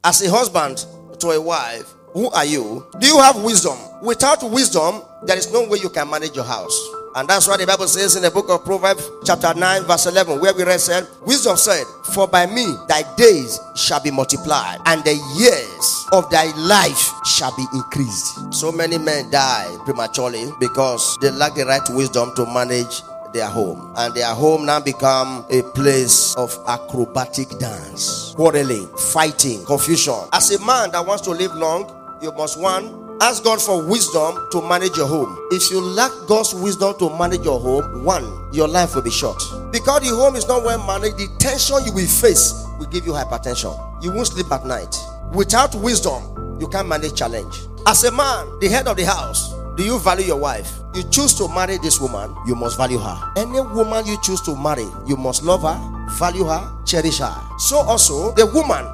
As a husband to a wife, who are you? Do you have wisdom? Without wisdom, there is no way you can manage your house. And that's what the Bible says in the book of Proverbs chapter 9 verse 11, where we read said, wisdom said, for by me thy days shall be multiplied, and the years of thy life shall be increased. So many men die prematurely because they lack the right wisdom to manage their home, and their home now become a place of acrobatic dance, quarreling, fighting, confusion. As a man that wants to live long, you must ask God for wisdom to manage your home. If you lack God's wisdom to manage your home, your life will be short. Because the home is not well managed, the tension you will face will give you hypertension. You won't sleep at night. Without wisdom, you can't manage challenge. As a man, the head of the house, do you value your wife? You choose to marry this woman, you must value her. Any woman you choose to marry, you must love her, value her, cherish her. So also, the woman